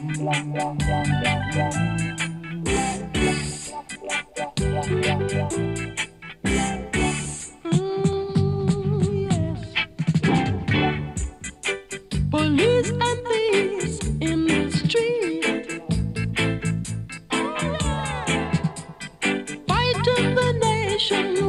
Police and thieves in the street, fighting the nation